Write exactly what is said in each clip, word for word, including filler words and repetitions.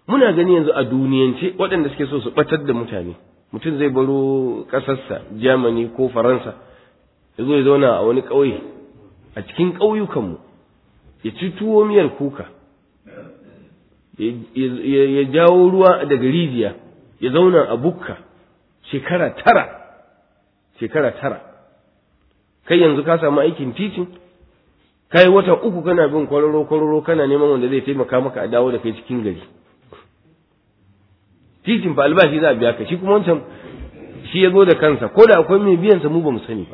muna gani yanzu a duniyance waɗanda suke so su ɓatar da mutane, mutum zai baro ƙasarsa Germany ko Faransa ya zo ya zauna a wani ƙauye a cikin ƙauyukanmu ya ci tuwo miyar kuka, ya jawo ruwa daga rijiya, ya zauna a bukka shekara tara shekara tara kai yanzu ka samu aikin titin, kai wata uku kana bin kwararo kwararo kana neman wanda zai taimaka maka a dawo da kai cikin gari. Titin fa albashi za a biya ka, shi kuma wancan shi ya zo da kansa, ko da akwai mai biyan sa mu ba mu sani ba,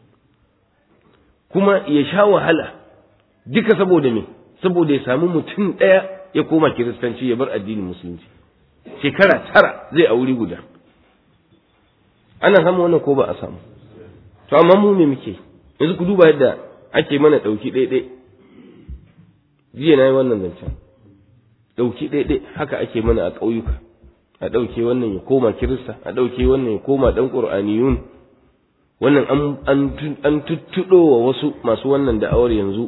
kuma ya sha wahala duka saboda me, saboda ya samu mutum ɗaya ya koma kiristanci ya bar addinin musulunci. Shekara tara zai a wuri guda. Ana samu wannan ko ba a samu? To amma mu me muke yanzu? Ku duba yadda ake mana ɗauki ɗaiɗai. Jiya na yi wannan zancen, ɗauki ɗaiɗai haka ake mana a ƙauyuka. A ɗauke wannan ya koma kirista, a ɗauke wannan ya koma ɗan ƙur'aniyun. Wannan an tuttuɗo wa wasu masu wannan da'awar yanzu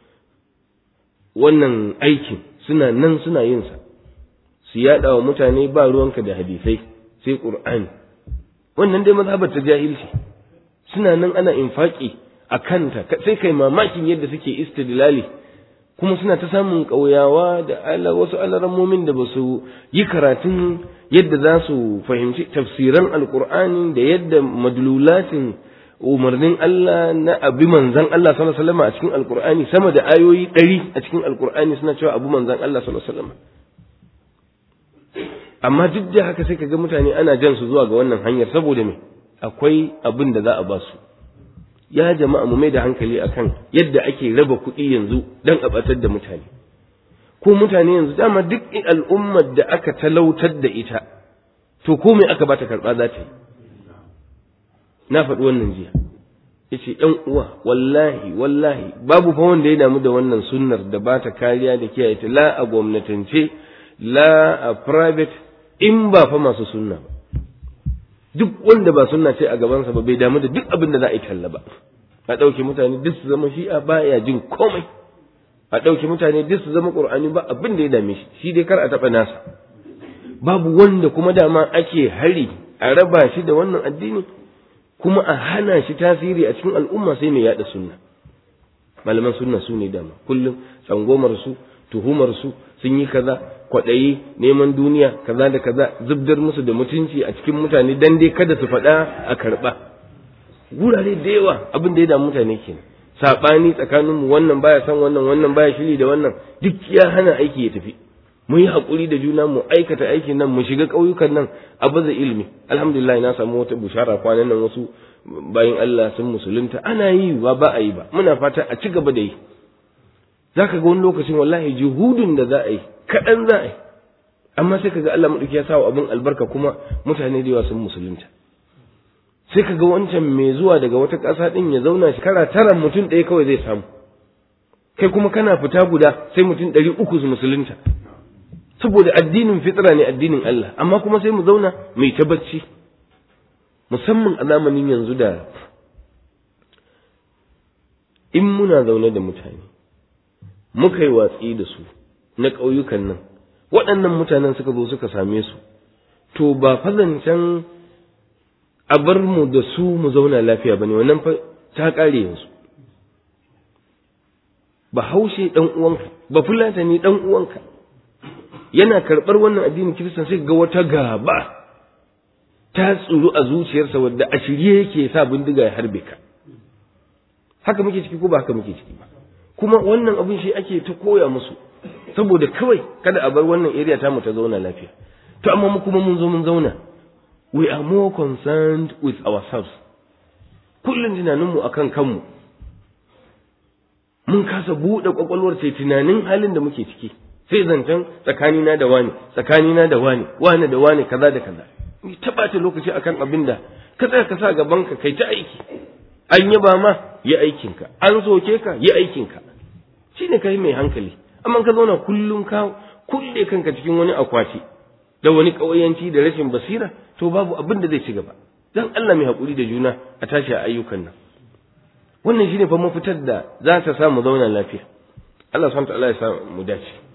wannan aikin, suna nan suna yin sa, su yaɗa wa mutane ba ruwanka da hadisai sai ƙur'ani. Wannan dai mazhabar ta jahilci, suna nan ana infaki a kanta, sai kai mamakin yadda suke istidlali, kuma suna ta samun ƙauyawa da ala wasu alarammomin da ba su yi karatun yadda za su fahimci tafsiran alƙur'ani da yadda madlulatin umarnin Allah na abi manzan Allah sallallahu alaihi wasallam a cikin alƙur'ani, sama da ayoyi ɗari a cikin alƙur'ani suna cewa abu manzan Allah sallallahu alaihi wasallam. Amma duk da haka sai kaga mutane ana jan su zuwa ga wannan hanyar saboda me, akwai abin da za a ba su. Ya jama'a mu mai da hankali akan yadda ake raba kuɗi yanzu don a ɓatar da mutane. Ko mutane yanzu dama duk al'ummar da aka talautar da ita, to ko me aka bata karɓa za ta yi. Na faɗi wannan jiya. Yace ɗan uwa, wallahi wallahi babu fa wanda ya damu da wannan sunnar da ba ta kariya da kiyaye ta, la a gwamnatance la a private, in ba fa masu sunna ba. Duk wanda ba sunna ce a gabansa ba bai damu da duk abin da za a yi talla ba. A ɗauke mutane duk su zama shi'a baya jin komai, a ɗauke mutane duk su zama ƙur'ani ba abin da ya dame shi, shi dai kar a taɓa nasa. Babu wanda kuma dama ake hari a raba shi da wannan addini kuma a hana shi tasiri a cikin al'umma sai mai yaɗa sunna. Malaman sunna su ne dama kullum tsangomar su, tuhumar su, sun yi kaza, kwaɗayi, neman duniya, kaza da kaza, zubdar musu da mutunci a cikin mutane dan dai kada su faɗa a karɓa. Gurare da yawa abin da ya damu mutane kenan. Saɓani tsakaninmu, wannan baya san wannan, wannan baya shiri da wannan, duk ya hana aiki ya tafi. Mu yi haƙuri da juna, mu aikata aikin nan, mu shiga ƙauyukan nan a baza ilimi. Alhamdulillah na samu wata bushara kwanan nan, wasu bayin Allah sun musulunta. Ana yi ba ba a yi ba, muna fata a ci gaba da yi. Za ka ga wani lokacin wallahi juhudun da za a yi kaɗan za a yi, amma sai ka ga Allah maɗauki ya sa wa abin albarka kuma mutane da yawa sun musulunta. Sai ka ga wancan mai zuwa daga wata ƙasa ɗin ya zauna shekara tara mutum ɗaya kawai zai samu, kai kuma kana fita guda sai mutum ɗari uku su musulunta, saboda addinin fitra ne, addinin Allah. Amma kuma sai mu zauna mai ta bacci, musamman a zamanin yanzu da in muna zaune da mutane muka yi watsi da su na ƙauyukan nan, waɗannan mutanen suka zo suka same su, to ba fazancen a bar mu da su mu zauna lafiya ba ne, wannan fa ta ƙare yanzu. Ba haushe ɗan uwanka, ba fulatani ɗan uwanka yana karɓar wannan addinin kiristan, sai ga wata gaba ta tsuru a zuciyarsa wadda a shirye yake sa bindiga ya harbe ka. Haka muke ciki ko ba haka muke ciki ba? Kuma wannan abin shi ake ta koya musu saboda kawai kada a bar wannan area ta mu ta zauna lafiya. To amma mu kuma mun zo mun zauna, we are more concerned with ourselves. Kullum tunaninmu akan kanmu, mun kasa buɗe kwakwalwar sai tunanin halin da muke ciki, sai zancen tsakanina da wani, tsakanina da wani, wani da wani, kaza da kaza. Ni ta ɓata lokaci akan abin da ka tsaya ka sa gaban ka kai ta aiki. An yaba ma yi aikinka, an soke ka yi aikinka, shi ne kai mai hankali. Amma ka zauna kullum ka kulle kanka cikin wani akwati da wani ƙauyanci da rashin basira, to babu abin da zai ci gaba. Dan Allah mai haƙuri da juna a tashi a ayyukan nan. Wannan shine fa mafitar da za ta sa mu zauna lafiya. Allah subhanahu wa ta'ala ya sa mu dace.